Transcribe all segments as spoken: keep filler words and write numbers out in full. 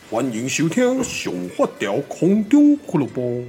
欢迎收听上发条空中俱乐部。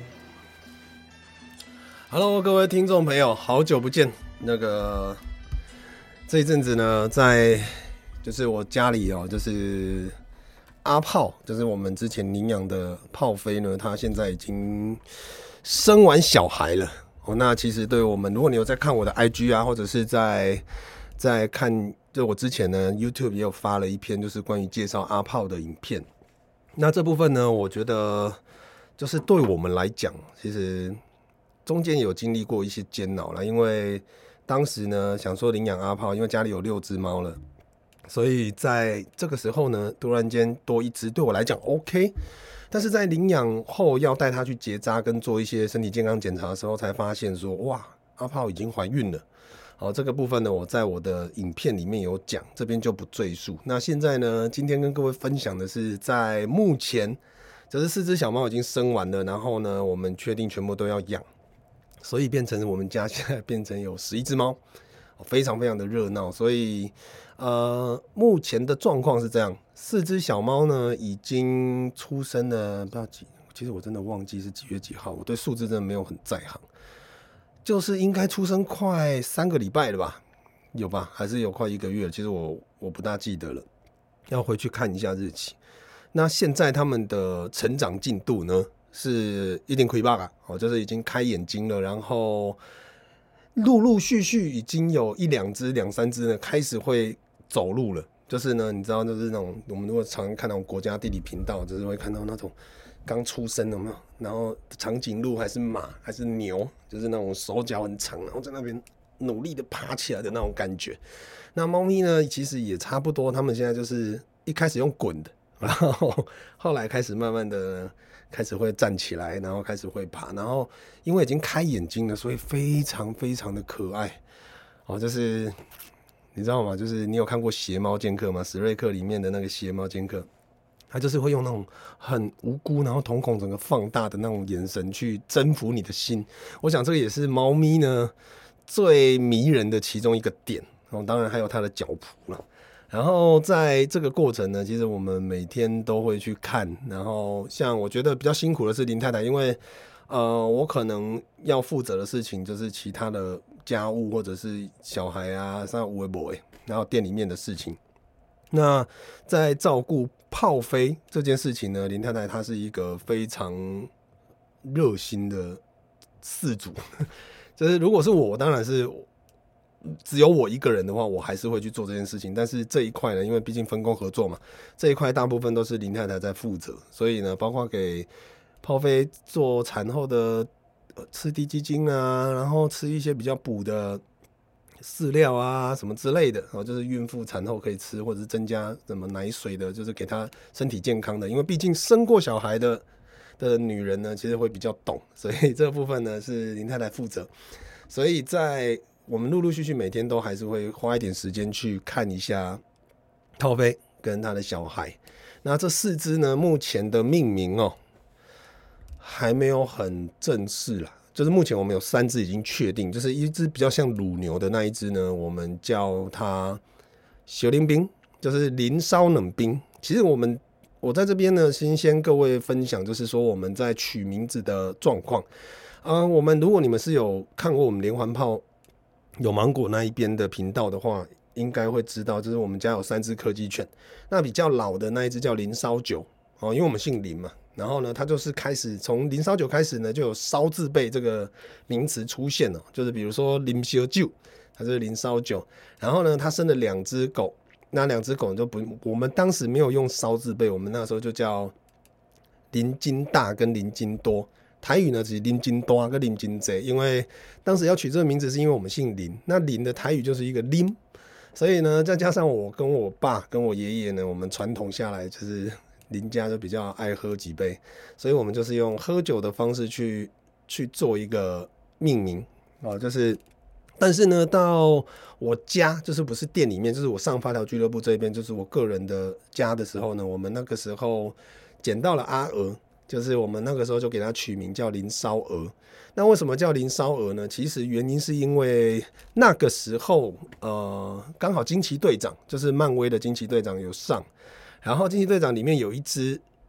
Hello， 各位听众朋友，好久不见。那个这一阵子呢，在就是我家里哦，就是阿炮，就是我们之前领养的炮飞呢，他现在已经生完小孩了。哦，那其实对我们，如果你有在看我的 I G 啊，或者是在在看，就我之前呢 YouTube 也有发了一篇，就是关于介绍阿炮的影片。那这部分呢，我觉得就是对我们来讲，其实中间有经历过一些煎熬啦，因为当时呢想说领养阿炮，因为家里有六只猫了，所以在这个时候呢，突然间多一只对我来讲 OK， 但是在领养后要带它去结扎跟做一些身体健康检查的时候，才发现说哇，阿炮已经怀孕了。好，这个部分呢，我在我的影片里面有讲，这边就不赘述。那现在呢，今天跟各位分享的是，在目前就是四只小猫已经生完了，然后呢，我们确定全部都要养，所以变成我们家现在变成有十一只猫，非常非常的热闹。所以呃，目前的状况是这样，四只小猫呢已经出生了，不知道几，其实我真的忘记是几月几号，我对数字真的没有很在行。就是应该出生快三个礼拜了吧，有吧？还是有快一个月了？其实我我不大记得了，要回去看一下日期。那现在他们的成长进度呢，是一定亏吧啊，哦，就是已经开眼睛了，然后陆陆续续已经有一两只、两三只呢开始会走路了。就是呢，你知道，就是那种我们如果常常看那种国家地理频道，就是会看到那种刚出生有没有？然后长颈鹿还是马还是牛，就是那种手脚很长，然后在那边努力的爬起来的那种感觉。那猫咪呢，其实也差不多，他们现在就是一开始用滚的，然后后来开始慢慢的开始会站起来，然后开始会爬，然后因为已经开眼睛了，所以非常非常的可爱。哦，就是你知道吗？就是你有看过《邪猫剑客》吗？史瑞克里面的那个邪猫剑客。他就是会用那种很无辜，然后瞳孔整个放大的那种眼神去征服你的心。我想这个也是猫咪呢最迷人的其中一个点。哦，当然还有它的脚蹼啦。然后在这个过程呢，其实我们每天都会去看。然后像我觉得比较辛苦的是林太太，因为呃，我可能要负责的事情就是其他的家务或者是小孩啊，像微博，然后店里面的事情。那在照顾炮飞这件事情呢，林太太她是一个非常热心的饲主，就是如果是我，当然是只有我一个人的话，我还是会去做这件事情。但是这一块呢，因为毕竟分工合作嘛，这一块大部分都是林太太在负责，所以呢，包括给炮飞做产后的吃滴鸡精啊，然后吃一些比较补的饲料啊什么之类的，就是孕妇产后可以吃，或者是增加什么奶水的，就是给她身体健康的。因为毕竟生过小孩的的女人呢，其实会比较懂，所以这个部分呢是林太太负责。所以在我们陆陆续续每天都还是会花一点时间去看一下炮飞跟他的小孩。那这四只呢，目前的命名哦还没有很正式啦。就是目前我们有三只已经确定，就是一只比较像乳牛的那一只呢，我们叫它小林冰，就是林烧冷冰。其实我们我在这边呢，先先各位分享，就是说我们在取名字的状况。呃，我们如果你们是有看过我们连环炮有芒果那一边的频道的话，应该会知道，就是我们家有三只柯基犬，那比较老的那一只叫林烧酒哦，因为我们姓林嘛。然后呢，它就是开始从林烧酒开始呢，就有烧字辈这个名词出现了，就是比如说林烧酒，它是林烧酒。然后呢，它生了两只狗，那两只狗就不，我们当时没有用烧字辈，我们那时候就叫林金大跟林金多。台语呢只是林金多跟林金贼，因为当时要取这个名字是因为我们姓林，那林的台语就是一个林，所以呢，再加上我跟我爸跟我爷爷呢，我们传统下来就是林家就比较爱喝几杯，所以我们就是用喝酒的方式去去做一个命名哦，就是，但是呢，到我家就是不是店里面，就是我上发条俱乐部这边，就是我个人的家的时候呢，我们那个时候捡到了阿鹅，就是我们那个时候就给它取名叫林烧鹅。那为什么叫林烧鹅呢？其实原因是因为那个时候呃，刚好惊奇队长就是漫威的惊奇队长有上。然后惊奇队长里面有一只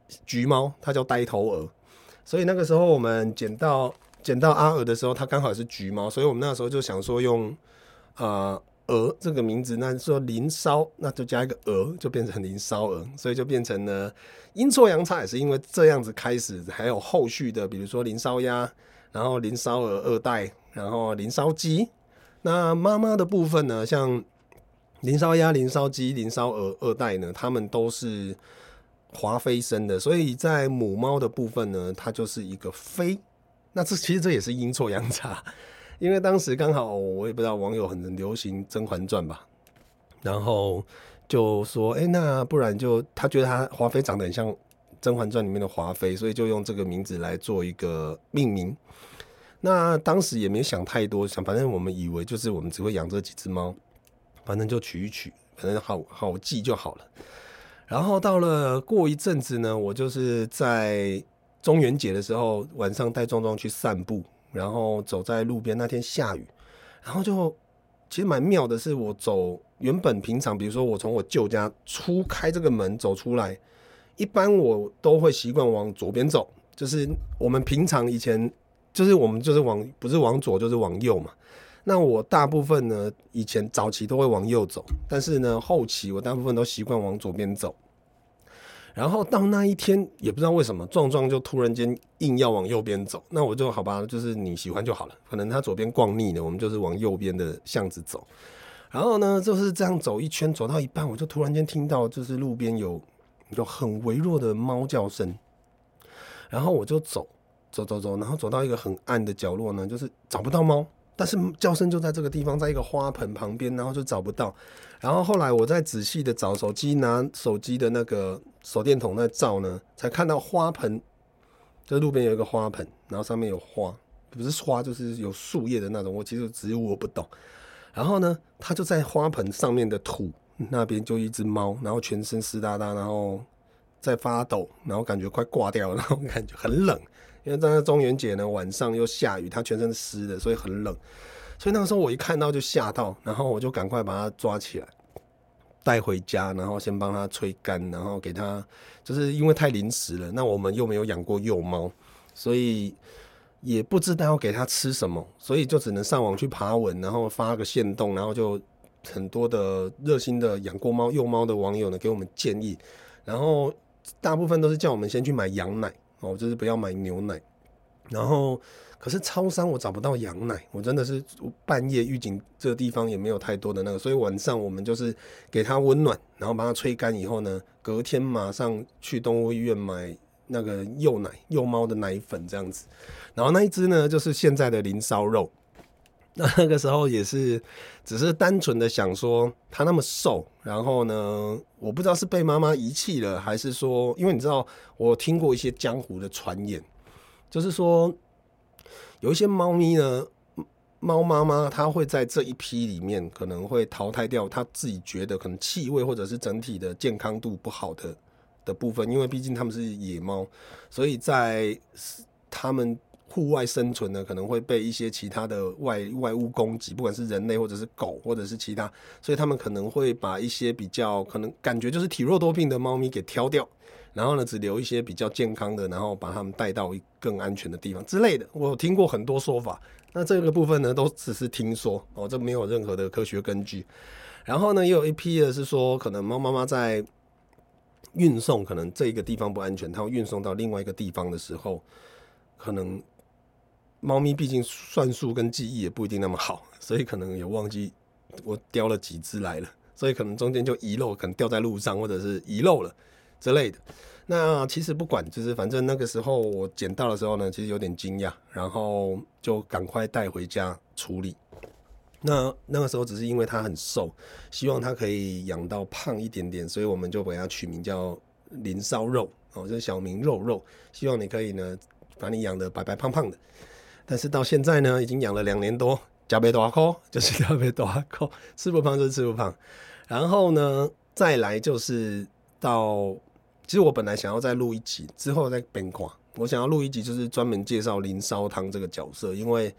橘猫，它叫呆头鹅。所以那个时候我们捡到捡到阿鹅的时候，它刚好也是橘猫，所以我们那时候就想说用呃鹅这个名字，那说林烧，那就加一个鹅，就变成林烧鹅，所以就变成了阴错阳差，也是因为这样子开始，还有后续的，比如说林烧鸭，然后林烧鹅二代，然后林烧鸡。那妈妈的部分呢，像林烧鸭、林烧鸡、林烧鹅二代呢，他们都是华妃生的，所以在母猫的部分呢，它就是一个妃。那这其实这也是阴错阳差，因为当时刚好我也不知道网友很流行《甄嬛传》吧，然后就说，哎、欸，那不然就他觉得他华妃长得很像《甄嬛传》里面的华妃，所以就用这个名字来做一个命名。那当时也没想太多，想反正我们以为就是我们只会养这几只猫，反正就取一取，反正好好记就好了。然后到了过一阵子呢，我就是在中元节的时候晚上带壮壮去散步，然后走在路边，那天下雨，然后就其实蛮妙的是，我走原本平常，比如说我从我舅家出开这个门走出来，一般我都会习惯往左边走，就是我们平常以前就是我们就是往不是往左就是往右嘛。那我大部分呢，以前早期都会往右走，但是呢，后期我大部分都习惯往左边走。然后到那一天，也不知道为什么，壮壮就突然间硬要往右边走，那我就好吧，就是你喜欢就好了。可能他左边逛腻了，我们就是往右边的巷子走。然后呢，就是这样走一圈，走到一半，我就突然间听到，就是路边有有很微弱的猫叫声。然后我就走走走走，然后走到一个很暗的角落呢，就是找不到猫。但是叫声就在这个地方，在一个花盆旁边，然后就找不到。然后后来我再仔细的找手机，拿手机的那个手电筒在照呢，才看到花盆，就是路边有一个花盆，然后上面有花，不是花就是有树叶的那种。我其实植物我不懂。然后呢，它就在花盆上面的土那边就一只猫，然后全身湿哒哒，然后在发抖，然后感觉快挂掉了，然后感觉很冷。因为在中元节呢，晚上又下雨，它全身湿的，所以很冷。所以那个时候我一看到就吓到，然后我就赶快把它抓起来，带回家，然后先帮它吹干，然后给它，就是因为太临时了。那我们又没有养过幼猫，所以也不知道要给它吃什么，所以就只能上网去爬文，然后发个限动，然后就很多的热心的养过猫幼猫的网友呢给我们建议，然后大部分都是叫我们先去买羊奶。哦，就是不要买牛奶，然后可是超商我找不到羊奶，我真的是半夜预警这个地方也没有太多的那个，所以晚上我们就是给它温暖，然后把它吹干以后呢，隔天马上去动物医院买那个幼奶幼猫的奶粉这样子，然后那一只呢就是现在的林烧肉。那那个时候也是只是单纯的想说他那么瘦，然后呢我不知道是被妈妈遗弃了，还是说因为你知道我听过一些江湖的传言，就是说有一些猫咪呢，猫妈妈她会在这一批里面可能会淘汰掉她自己觉得可能气味或者是整体的健康度不好的的部分，因为毕竟他们是野猫，所以在他们户外生存呢，可能会被一些其他的外外物攻击，不管是人类或者是狗或者是其他，所以他们可能会把一些比较可能感觉就是体弱多病的猫咪给挑掉，然后呢只留一些比较健康的，然后把它们带到更安全的地方之类的。我有听过很多说法，那这个部分呢都只是听说哦，这没有任何的科学根据。然后呢也有一批的是说，可能猫妈妈在运送，可能这一个地方不安全，它要运送到另外一个地方的时候，可能猫咪毕竟算术跟记忆也不一定那么好，所以可能也忘记我叼了几只来了，所以可能中间就遗漏，可能掉在路上或者是遗漏了之类的。那其实不管，就是反正那个时候我捡到的时候呢，其实有点惊讶，然后就赶快带回家处理。那那个时候只是因为它很瘦，希望它可以养到胖一点点，所以我们就给它取名叫林烧肉，哦，就是小名肉肉，希望你可以呢把你养得白白胖胖的。但是到现在呢，已经养了两年多，加倍多少块就是加倍多少块，吃不胖就是吃不胖。然后呢，再来就是到，其实我本来想要再录一集，之后再变化，我想要录一集就是专门介绍林烧汤这个角色，因为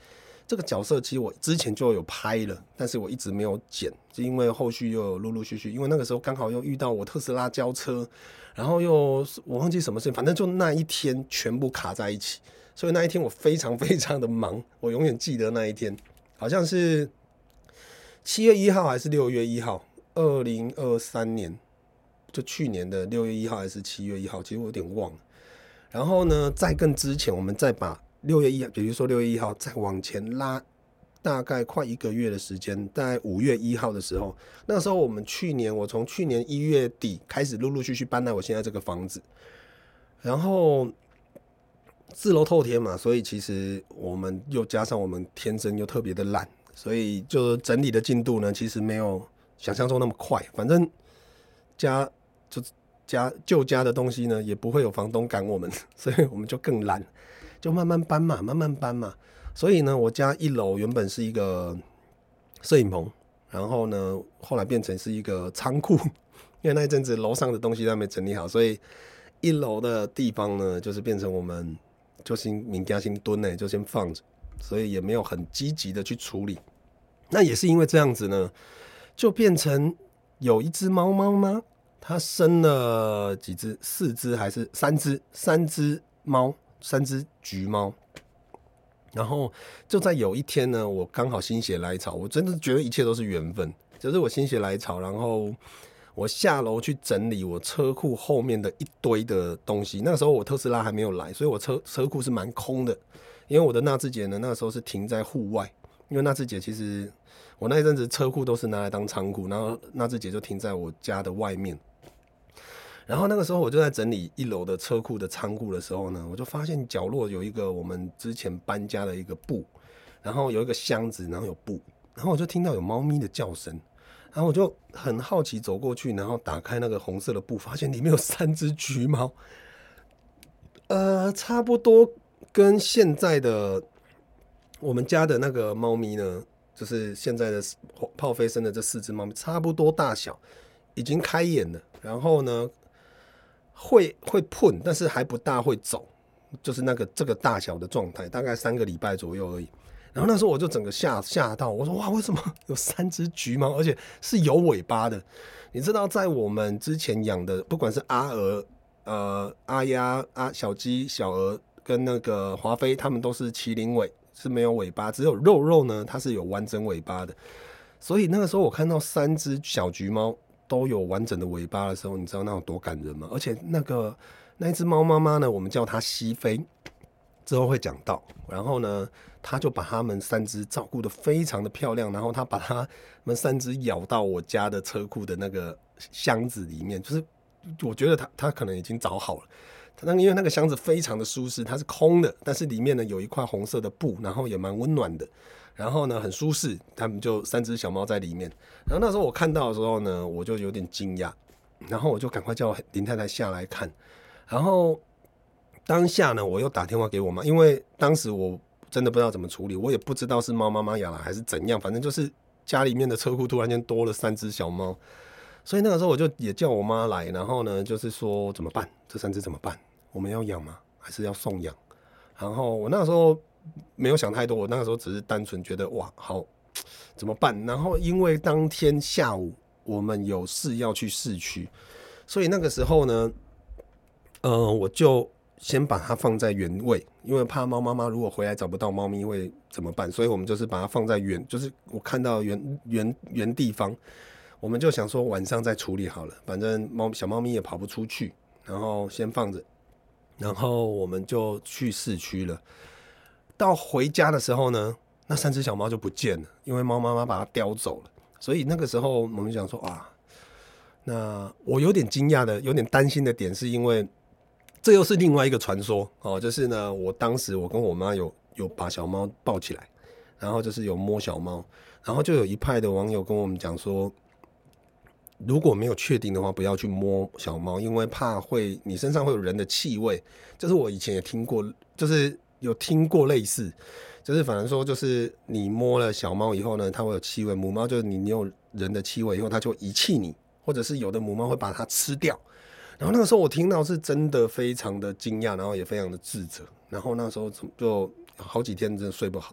这个角色其实我之前就有拍了，但是我一直没有剪，就因为后续又有陆陆续续，因为那个时候刚好又遇到我特斯拉交车，然后又我忘记什么事情，反正就那一天全部卡在一起，所以那一天我非常非常的忙，我永远记得那一天，好像是七月一号还是六月一号，二零二三年，就去年的六月一号还是七月一号，其实我有点忘了。然后呢，在更之前，我们再把六月一号，比如说六月一号，再往前拉大概快一个月的时间，大概五月一号的时候，那时候我们去年，我从去年一月底开始陆陆续续搬来我现在这个房子，然后四楼透天嘛，所以其实我们又加上我们天生又特别的懒，所以就整理的进度呢，其实没有想象中那么快，反正家就家旧家的东西呢，也不会有房东赶我们，所以我们就更懒，就慢慢搬嘛，慢慢搬嘛。所以呢，我家一楼原本是一个摄影棚，然后呢，后来变成是一个仓库，因为那一阵子楼上的东西都还没整理好，所以一楼的地方呢，就是变成我们就先民家先蹲呢，就先放着，所以也没有很积极的去处理。那也是因为这样子呢，就变成有一只猫猫吗？它生了几只？四只还是三只？三只猫，三只橘猫。然后就在有一天呢，我刚好心血来潮，我真的觉得一切都是缘分。就是我心血来潮，然后我下楼去整理我车库后面的一堆的东西。那个时候我特斯拉还没有来，所以我车车库是蛮空的。因为我的纳智捷呢，那个时候是停在户外，因为纳智捷其实我那一阵子车库都是拿来当仓库，然后纳智捷就停在我家的外面。然后那个时候我就在整理一楼的车库的仓库的时候呢，我就发现角落有一个我们之前搬家的一个布，然后有一个箱子，然后有布，然后我就听到有猫咪的叫声，然后我就很好奇走过去，然后打开那个红色的布，发现里面有三只橘猫，呃，差不多跟现在的我们家的那个猫咪呢，就是现在的炮飞生的这四只猫咪差不多大小，已经开眼了，然后呢会会碰，但是还不大会走，就是那个这个大小的状态，大概三个礼拜左右而已。然后那时候我就整个吓吓到，我说哇，为什么有三只橘猫，而且是有尾巴的？你知道，在我们之前养的，不管是阿鹅、呃阿鸭、阿小鸡、小鹅跟那个华妃，它们都是麒麟尾，是没有尾巴，只有肉肉呢，它是有完整尾巴的。所以那个时候我看到三只小橘猫都有完整的尾巴的时候，你知道那有多感人吗？而且那个那一只猫妈妈呢，我们叫它西飞，之后会讲到。然后呢，他就把它们三只照顾得非常的漂亮，然后他把它们三只咬到我家的车库的那个箱子里面，就是我觉得他他可能已经找好了。那因为那个箱子非常的舒适，它是空的，但是里面呢有一块红色的布，然后也蛮温暖的。然后呢，很舒适，他们就三只小猫在里面。然后那时候我看到的时候呢，我就有点惊讶，然后我就赶快叫林太太下来看。然后当下呢，我又打电话给我妈，因为当时我真的不知道怎么处理，我也不知道是猫妈妈咬了还是怎样，反正就是家里面的车库突然间多了三只小猫，所以那个时候我就也叫我妈来，然后呢，就是说怎么办？这三只怎么办？我们要养吗？还是要送养？然后我那个时候没有想太多，我那个时候只是单纯觉得哇，好怎么办？然后因为当天下午我们有事要去市区，所以那个时候呢，呃，我就先把它放在原位，因为怕猫妈妈如果回来找不到猫咪会怎么办？所以我们就是把它放在原，就是我看到原原原地方，我们就想说晚上再处理好了，反正猫小猫咪也跑不出去，然后先放着，然后我们就去市区了。到回家的时候呢，那三只小猫就不见了，因为猫妈妈把它叼走了。所以那个时候我们想说啊，那我有点惊讶的，有点担心的点是因为这又是另外一个传说哦，就是呢，我当时我跟我妈有有把小猫抱起来，然后就是有摸小猫，然后就有一派的网友跟我们讲说，如果没有确定的话，不要去摸小猫，因为怕会你身上会有人的气味。就是我以前也听过，就是有听过类似，就是反正说就是你摸了小猫以后呢，它会有气味，母猫就是你你有人的气味以后，它就会遗弃你，或者是有的母猫会把它吃掉。然后那个时候我听到是真的非常的惊讶，然后也非常的自责，然后那时候就好几天真的睡不好，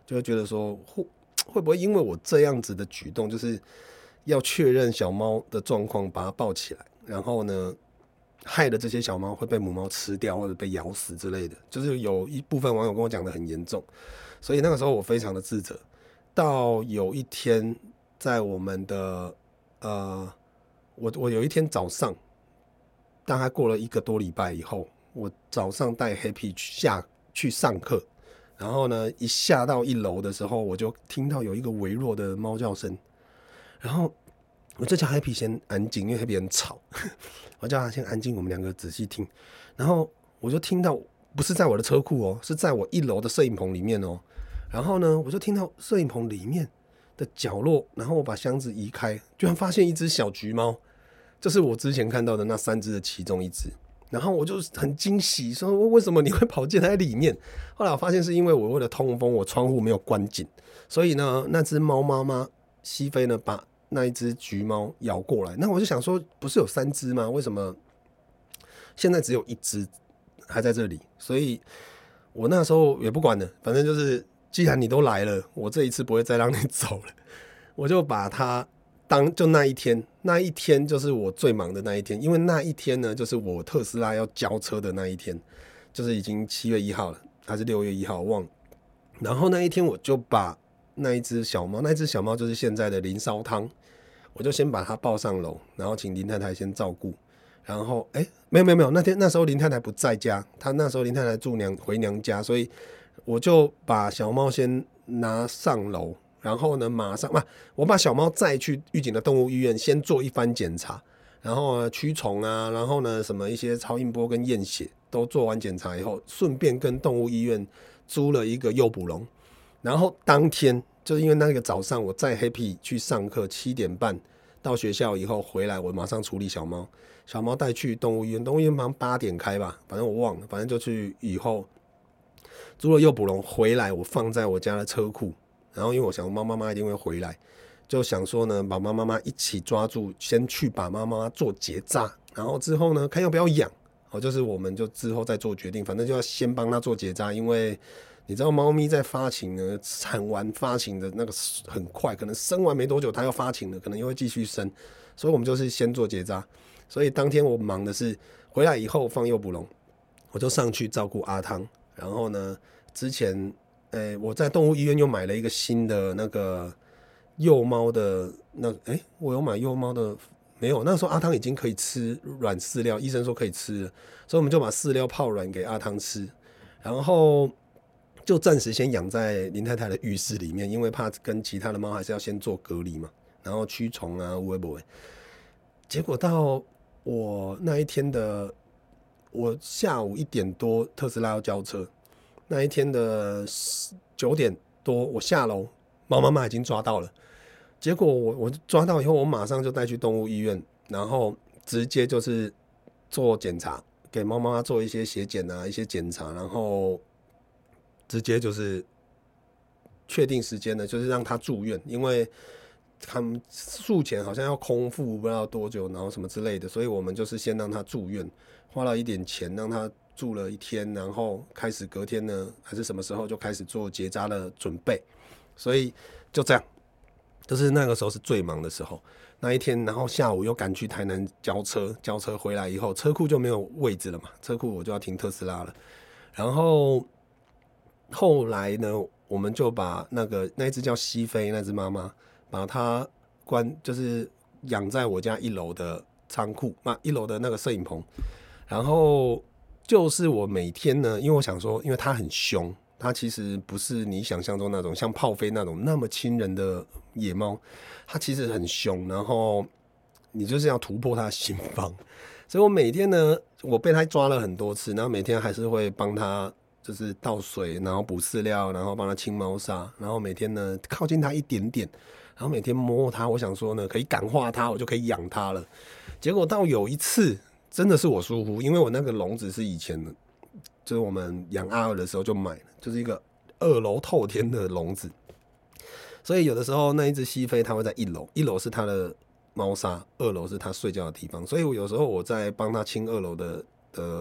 就会觉得说会会不会因为我这样子的举动，就是要确认小猫的状况，把它抱起来，然后呢，害的这些小猫会被母猫吃掉或者被咬死之类的，就是有一部分网友跟我讲的很严重，所以那个时候我非常的自责。到有一天，在我们的呃，我我有一天早上，大概过了一个多礼拜以后，我早上带 Happy 去下去上课，然后呢，一下到一楼的时候，我就听到有一个微弱的猫叫声，然后我就叫 Happy 先安静，因为 Happy 很吵，我叫他先安静，我们两个仔细听，然后我就听到不是在我的车库哦，是在我一楼的摄影棚里面哦。然后呢，我就听到摄影棚里面的角落，然后我把箱子移开，居然发现一只小橘猫，就是我之前看到的那三只的其中一只。然后我就很惊喜，说为什么你会跑进来里面？后来我发现是因为我为了通风，我窗户没有关紧，所以呢，那只猫妈妈西非呢，把那一只橘猫咬过来。那我就想说，不是有三只吗？为什么现在只有一只还在这里？所以我那时候也不管了，反正就是。既然你都来了，我这一次不会再让你走了，我就把它当就那一天，那一天就是我最忙的那一天，因为那一天呢，就是我特斯拉要交车的那一天，就是已经七月一号了，还是六月一号，我忘了。然后那一天我就把那一只小猫，那一只小猫就是现在的林烧汤，我就先把它抱上楼，然后请林太太先照顾。然后哎，没有没有没有，那天那时候林太太不在家，她那时候林太太住娘回娘家，所以。我就把小猫先拿上楼，然后呢，马上、啊、我把小猫再去玉井的动物医院先做一番检查，然后呢驱虫啊，然后呢什么一些超音波跟验血都做完检查以后，顺便跟动物医院租了一个诱捕笼，然后当天就是因为那个早上我载 Happy 去上课，七点半到学校以后回来，我马上处理小猫，小猫带去动物医院，动物医院好像八点开吧，反正我忘了，反正就去以后。租了诱捕笼回来，我放在我家的车库，然后因为我想猫妈妈一定会回来，就想说呢，把猫妈妈一起抓住，先去把猫妈妈做结扎，然后之后呢，看要不要养，哦，就是我们就之后再做决定，反正就要先帮它做结扎，因为你知道猫咪在发情呢，产完发情的那个很快，可能生完没多久它要发情了，可能又会继续生，所以我们就是先做结扎。所以当天我忙的是回来以后放诱捕笼，我就上去照顾阿汤。然后呢，之前，诶，我在动物医院又买了一个新的那个幼猫的那，诶，我有买幼猫的，没有，那时候阿汤已经可以吃软饲料，医生说可以吃了，所以我们就把饲料泡软给阿汤吃，然后就暂时先养在林太太的浴室里面，因为怕跟其他的猫还是要先做隔离嘛，然后驱虫啊，有的没的。结果到我那一天的。我下午一点多特斯拉要交车，那一天的九点多我下楼，猫妈妈已经抓到了。结果我我抓到以后，我马上就带去动物医院，然后直接就是做检查，给猫妈妈做一些血检啊，一些检查，然后直接就是确定时间呢，就是让她住院，因为他们术前好像要空腹不知道多久，然后什么之类的，所以我们就是先让她住院。花了一点钱让他住了一天，然后开始隔天呢，还是什么时候就开始做结扎的准备，所以就这样，就是那个时候是最忙的时候。那一天，然后下午又赶去台南交车，交车回来以后，车库就没有位置了嘛，车库我就要停特斯拉了。然后后来呢，我们就把那个那一只叫西非那只妈妈，把它关，就是养在我家一楼的仓库，那一楼的那个摄影棚。然后就是我每天呢，因为我想说，因为它很凶，它其实不是你想象中那种像炮飞那种那么亲人的野猫，它其实很凶，然后你就是要突破它的心防。所以我每天呢，我被它抓了很多次，然后每天还是会帮它就是倒水，然后补饲料，然后帮它清猫砂，然后每天呢靠近它一点点，然后每天摸它，我想说呢可以感化它，我就可以养它了。结果到有一次。真的是我疏忽，因为我那个笼子是以前的，就是我们养阿尔的时候就买了，就是一个二楼透天的笼子，所以有的时候那一只西非它会在一楼，一楼是它的猫砂，二楼是它睡觉的地方，所以我有时候我在帮它清二楼的的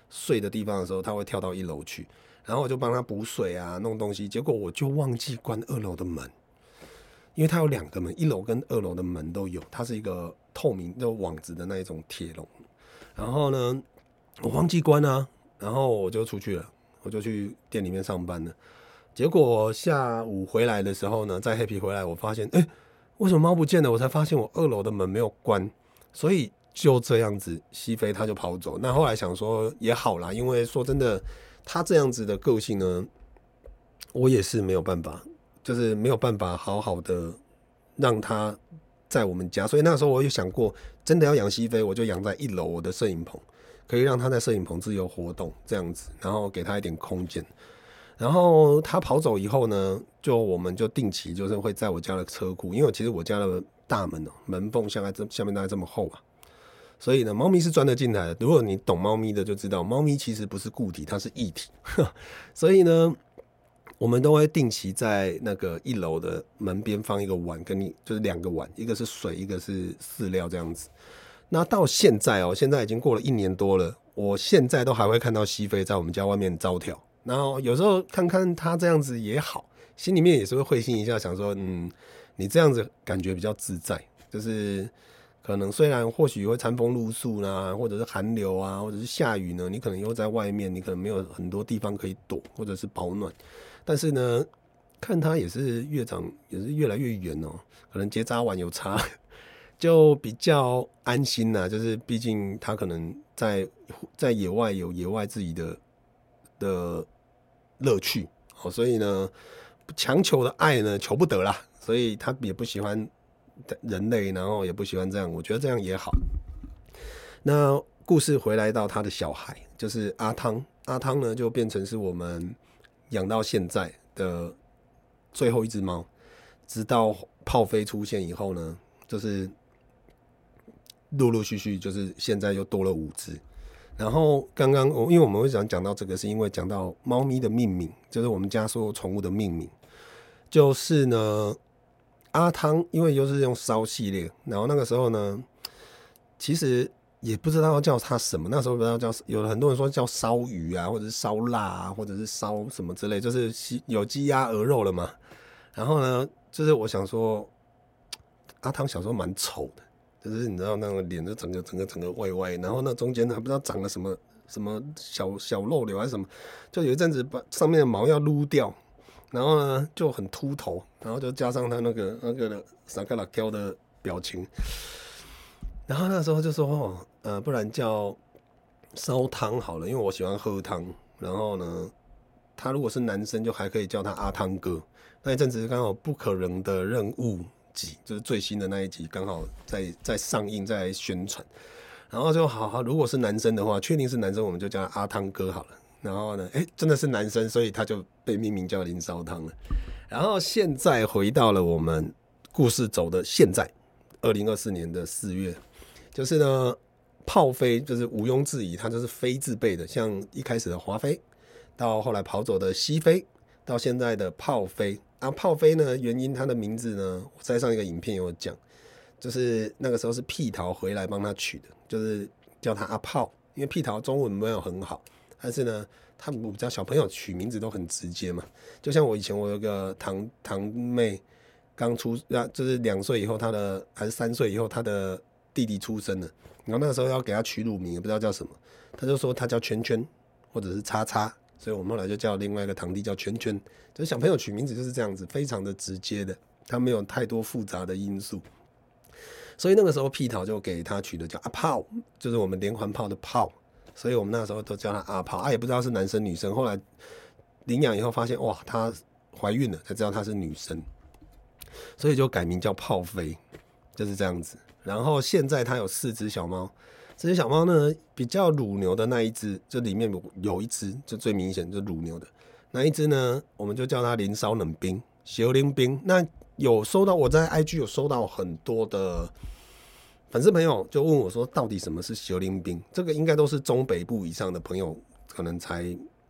睡的地方的时候，它会跳到一楼去，然后我就帮它补水啊，弄东西，结果我就忘记关二楼的门，因为它有两个门，一楼跟二楼的门都有，它是一个透明就网子的那一种铁笼，然后呢，我忘记关啊，然后我就出去了，我就去店里面上班了。结果下午回来的时候呢，在黑皮回来，我发现，哎、欸，为什么猫不见了？我才发现我二楼的门没有关，所以就这样子，西非它就跑走。那后来想说也好啦，因为说真的，它这样子的个性呢，我也是没有办法，就是没有办法好好的让它在我们家。所以那时候我有想过，真的要养西非，我就养在一楼我的摄影棚，可以让它在摄影棚自由活动这样子，然后给它一点空间。然后他跑走以后呢，就我们就定期就是会在我家的车库，因为其实我家的大门哦，门缝下下面大概这么厚啊，所以呢，猫咪是钻得进来的。如果你懂猫咪的就知道，猫咪其实不是固体，它是液体，所以呢，我们都会定期在那个一楼的门边放一个碗，跟你就是两个碗，一个是水，一个是饲料这样子。那到现在哦，现在已经过了一年多了，我现在都还会看到西非在我们家外面招条。然后有时候看看他这样子也好，心里面也是会会心一下，想说，嗯，你这样子感觉比较自在，就是可能虽然或许会餐风露宿啦，或者是寒流啊，或者是下雨呢，你可能又在外面，你可能没有很多地方可以躲，或者是保暖，但是呢，看他也是越长也是越来越远哦，可能结扎完有差，就比较安心啦，就是毕竟他可能在在野外有野外自己的的乐趣，所以呢，强求的爱呢求不得啦，所以他也不喜欢人类，然后也不喜欢这样，我觉得这样也好。那故事回来到他的小孩，就是阿汤，阿汤呢就变成是我们养到现在的最后一只猫，直到炮飞出现以后呢，就是陆陆续续，就是现在又多了五只。然后刚刚因为我们会想讲到这个，是因为讲到猫咪的命名，就是我们家所有宠物的命名，就是呢阿汤，因为又是用烧系列，然后那个时候呢，其实也不知道要叫它什么，那时候不知道叫，有很多人说叫烧鱼啊，或者是烧腊啊，或者是烧什么之类，就是有鸡鸭鹅肉了嘛。然后呢，就是我想说，阿汤小时候蛮丑的。就是你知道那个脸就整个整个整个歪歪，然后那中间还不知道长了什么什么小小肉瘤还是什么，就有一阵子把上面的毛要撸掉，然后呢就很秃头，然后就加上他那个那个撒卡拉挑的表情，然后那时候就说哦，呃，不然叫烧汤好了，因为我喜欢喝汤。然后呢，他如果是男生就还可以叫他阿汤哥。那一阵子刚好不可能的任务。就是最新的那一集刚好在在上映，在宣传，然后就好好，如果是男生的话，确定是男生，我们就叫他阿汤哥好了。然后呢，哎，真的是男生，所以他就被命名叫林烧汤了。然后现在回到了我们故事走的现在，二零二四年的四月，就是呢，炮飞就是毋庸置疑，它就是飞字辈的，像一开始的华飞，到后来跑走的西飞，到现在的炮飞。啊，炮飞呢，原因他的名字呢，我在上一个影片有讲，就是那个时候是屁桃回来帮他取的，就是叫他阿炮，因为屁桃中文没有很好，但是呢，他们家小朋友取名字都很直接嘛，就像我以前我有个堂堂妹刚出，就是两岁以后，他的还是三岁以后，他的弟弟出生了，然后那个时候要给他取乳名，也不知道叫什么，他就说他叫圈圈或者是叉叉。所以我们后来就叫另外一个堂弟叫圈圈，就是小朋友取名字就是这样子，非常的直接的，他没有太多复杂的因素。所以那个时候屁桃就给他取的叫阿炮，就是我们连环炮的炮，所以我们那时候都叫他阿炮，啊也不知道是男生女生。后来领养以后发现哇，她怀孕了，才知道她是女生，所以就改名叫炮飞，就是这样子。然后现在他有四只小猫。这只小猫呢，比较乳牛的那一只，就里面有一只，就最明显就是乳牛的那一只呢，我们就叫它林烧冷冰、小冷冰。那有收到我在 I G 有收到很多的粉丝朋友就问我说，到底什么是小冷冰？这个应该都是中北部以上的朋友可能才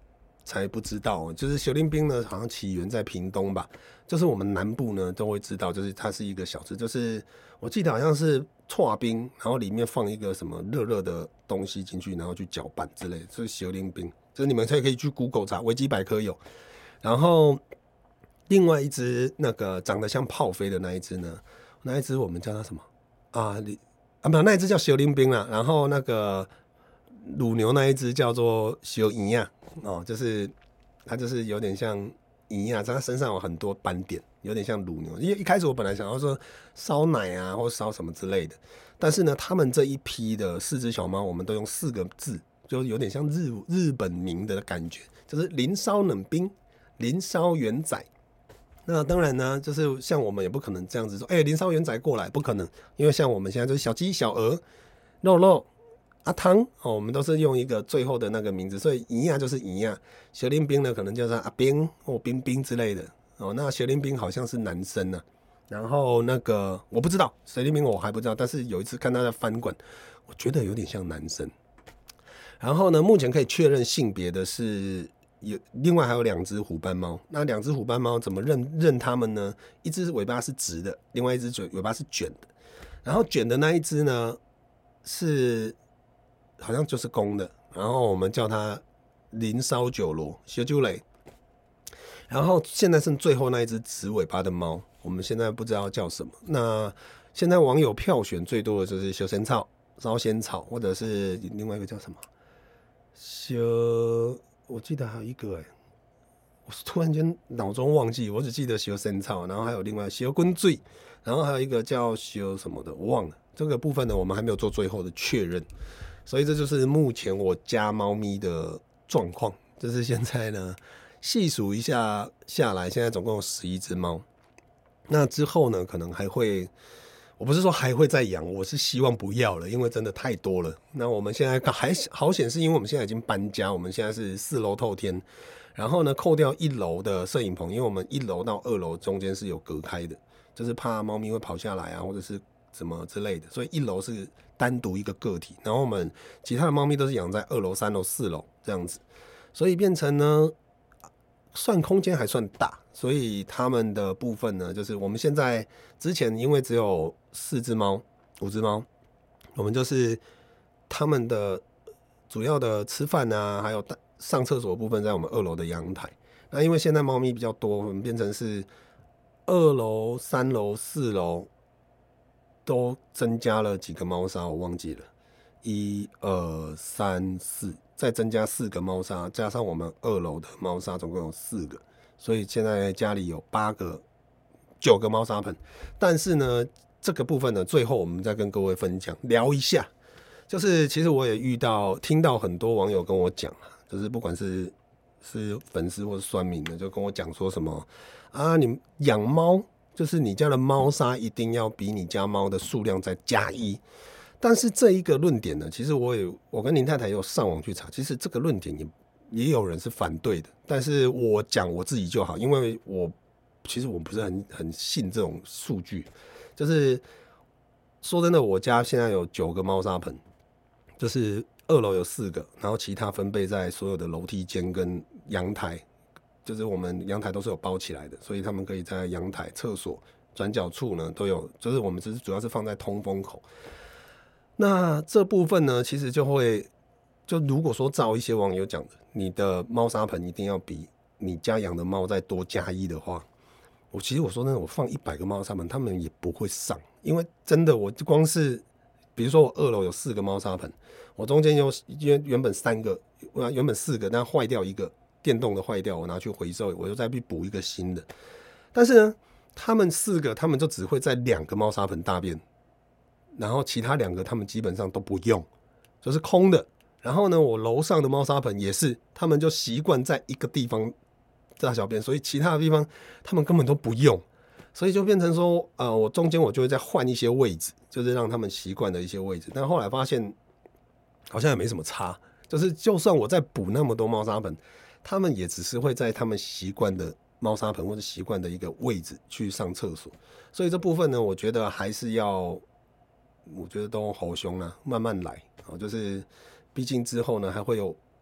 才不知道，就是小林冰呢，好像起源在屏东吧，就是我们南部呢都会知道，就是它是一个小吃，就是我记得好像是剉冰，然后里面放一个什么热热的东西进去，然后去搅拌之类的，就是小林冰，就是你们可以去 Google 查，维基百科有。然后另外一只那个长得像炮飞的那一只呢，那一只我们叫它什么啊？啊不，那一只叫小林冰啦，然后那个乳牛那一只叫做小银呀，哦，就是它就是有点像银呀，它身上有很多斑点，有点像乳牛。因为一开始我本来想要说烧奶啊，或烧什么之类的，但是呢，他们这一批的四只小猫，我们都用四个字，就有点像日日本名的感觉，就是林烧冷冰、林烧元仔。那当然呢，就是像我们也不可能这样子说，哎、欸，林烧元仔过来，不可能，因为像我们现在就是小鸡、小鹅、肉肉。阿汤哦，我们都是用一个最后的那个名字，所以一样就是一样。小林冰呢，可能叫做阿冰或冰冰之类的哦。那小林冰好像是男生呢、啊，然后那个我不知道，小林冰我还不知道，但是有一次看他在翻滚，我觉得有点像男生。然后呢，目前可以确认性别的是有，另外还有两只虎斑猫。那两只虎斑猫怎么认认它们呢？一只尾巴是直的，另外一只尾巴是卷的。然后卷的那一只呢是。好像就是公的，然后我们叫它林烧九罗小酒雷，然后现在剩最后那一只直尾巴的猫，我们现在不知道叫什么。那现在网友票选最多的就是修仙草、烧仙草，或者是另外一个叫什么修，我记得还有一个哎、欸，我突然间脑中忘记，我只记得修仙草，然后还有另外修滚醉，然后还有一个叫修什么的，我忘了。这个部分呢，我们还没有做最后的确认。所以这就是目前我家猫咪的状况，就是现在呢细数一下下来，现在总共有十一只猫。那之后呢，可能还会，我不是说还会再养，我是希望不要了，因为真的太多了。那我们现在还好险，是因为我们现在已经搬家，我们现在是四楼透天，然后呢扣掉一楼的摄影棚，因为我们一楼到二楼中间是有隔开的，就是怕猫咪会跑下来啊，或者是什么之类的，所以一楼是单独一个个体，然后我们其他的猫咪都是养在二楼、三楼、四楼这样子，所以变成呢，算空间还算大，所以它们的部分呢，就是我们现在之前因为只有四只猫、五只猫，我们就是它们的主要的吃饭啊，还有上厕所的部分在我们二楼的阳台。那因为现在猫咪比较多，我们变成是二楼、三楼、四楼。都增加了几个猫砂，我忘记了，一二三四，再增加四个猫砂，加上我们二楼的猫砂，总共有四个，所以现在家里有八个、九个猫砂盆。但是呢，这个部分呢，最后我们再跟各位分享聊一下，就是其实我也遇到、听到很多网友跟我讲啊，就是不管是是粉丝或是酸民的，就跟我讲说什么啊，你养猫。就是你家的猫砂一定要比你家猫的数量再加一，但是这一个论点呢，其实我也我跟林太太也有上网去查，其实这个论点也也有人是反对的，但是我讲我自己就好，因为我其实我不是很很信这种数据，就是说真的，我家现在有九个猫砂盆，就是二楼有四个，然后其他分配在所有的楼梯间跟阳台。就是我们阳台都是有包起来的，所以他们可以在阳台、厕所、转角处呢都有，就是我们只是主要是放在通风口。那这部分呢，其实就会，就如果说照一些网友讲的，你的猫砂盆一定要比你家养的猫再多加一的话，我其实我说真的，我放一百个猫砂盆，他们也不会上，因为真的我光是，比如说我二楼有四个猫砂盆，我中间有原原本三个，原本四个，但坏掉一个。电动的坏掉，我拿去回收，我又再去补一个新的。但是呢，他们四个，他们就只会在两个猫砂盆大便，然后其他两个他们基本上都不用，就是空的。然后呢，我楼上的猫砂盆也是，他们就习惯在一个地方大小便，所以其他的地方他们根本都不用，所以就变成说，呃，我中间我就会再换一些位置，就是让他们习惯的一些位置。但后来发现好像也没什么差，就是就算我再补那么多猫砂盆。他们也只是会在他们习惯的猫砂盆或者习惯的一个位置去上厕所，所以这部分呢，我觉得还是要，我觉得都好凶啊，慢慢来，就是毕竟之后呢还会有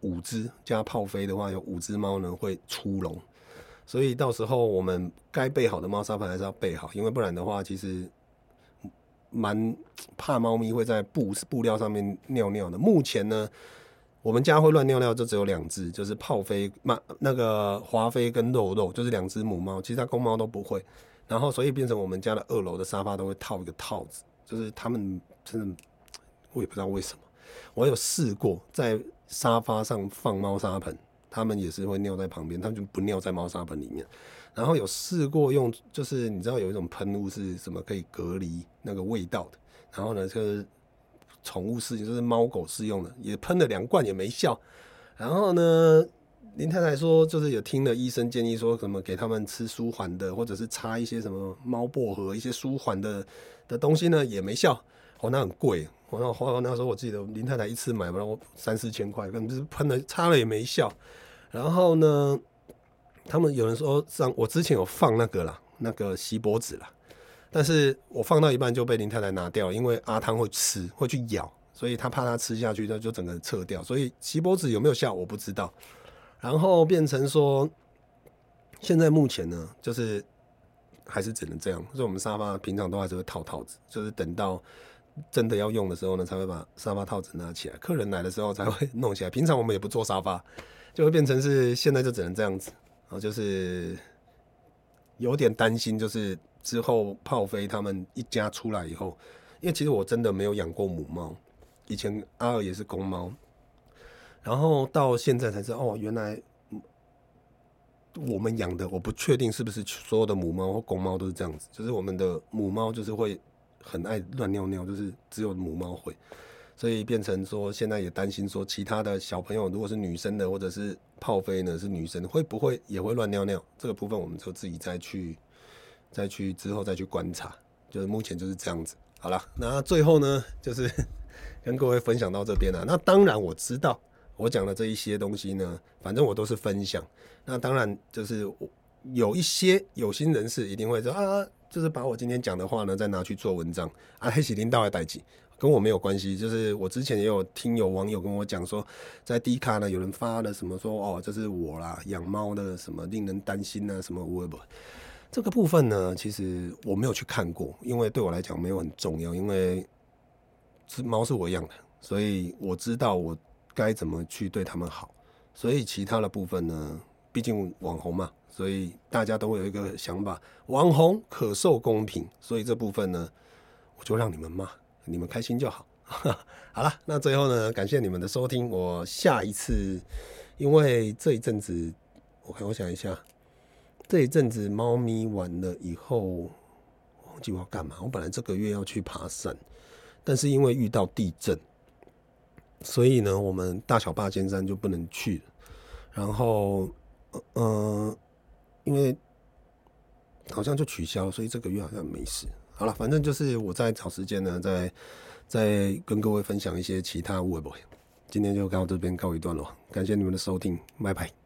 五只，加泡飞的话有五只猫呢会出笼，所以到时候我们该备好的猫砂盆还是要备好，因为不然的话，其实蛮怕猫咪会在布布料上面尿尿的。目前呢，我们家会乱尿尿就只有两只，就是泡飞、那个华飞跟肉肉，就是两只母猫，其他公猫都不会。然后所以变成我们家的二楼的沙发都会套一个套子，就是他们真的我也不知道为什么，我有试过在沙发上放猫砂盆，他们也是会尿在旁边，他们就不尿在猫砂盆里面。然后有试过用，就是你知道有一种喷雾是什么可以隔离那个味道的，然后呢就是宠物适用，就是猫狗适用的，也喷了两罐也没效。然后呢，林太太说，就是有听了医生建议说，什么给他们吃舒缓的，或者是擦一些什么猫薄荷一些舒缓的的东西呢，也没效。哦，那很贵。我那花那时候我记得林太太一次买不到三四千块，根本就是喷了擦了也没效。然后呢，他们有人说上我之前有放那个啦，那个锡箔纸啦，但是我放到一半就被林太太拿掉，因为阿汤会吃会去咬，所以他怕他吃下去，他就整个撤掉。所以锡箔纸有没有效我不知道。然后变成说，现在目前呢，就是还是只能这样。所以我们沙发平常都还是会套套子，就是等到真的要用的时候呢，才会把沙发套子拿起来。客人来的时候才会弄起来。平常我们也不坐沙发，就会变成是现在就只能这样子。然后就是有点担心，就是之后泡飞他们一家出来以后，因为其实我真的没有养过母猫，以前阿尔也是公猫。然后到现在才知道，哦，原来我们养的，我不确定是不是所有的母猫或公猫都是这样子，就是我们的母猫就是会很爱乱尿尿，就是只有母猫会，所以变成说现在也担心说，其他的小朋友如果是女生的或者是泡飞呢是女生，会不会也会乱尿尿？这个部分我们就自己再去再去之后再去观察，就是目前就是这样子。好了，那最后呢，就是跟各位分享到这边了。那当然我知道。我讲的这一些东西呢，反正我都是分享。那当然就是有一些有心人士一定会说啊，就是把我今天讲的话呢，再拿去做文章啊，黑喜领导的代志跟我没有关系。就是我之前也有听有网友跟我讲说，在 D 卡呢有人发了什么说哦，这是我啦养猫的什么令人担心啊什么无不。这个部分呢，其实我没有去看过，因为对我来讲没有很重要，因为猫是我养的，所以我知道我该怎么去对他们好，所以其他的部分呢，毕竟网红嘛，所以大家都会有一个想法，网红可受公平，所以这部分呢，我就让你们骂，你们开心就好。好了，那最后呢，感谢你们的收听，我下一次，因为这一阵子，我看我想一下，这一阵子猫咪完了以后，忘记我要干嘛，我本来这个月要去爬山，但是因为遇到地震。所以呢，我们大小霸尖山就不能去了。然后，呃，因为好像就取消，所以这个月好像没事。好了，反正就是我在找时间呢，再再跟各位分享一些其他微博。今天就到这边告一段落，感谢你们的收听，拜拜。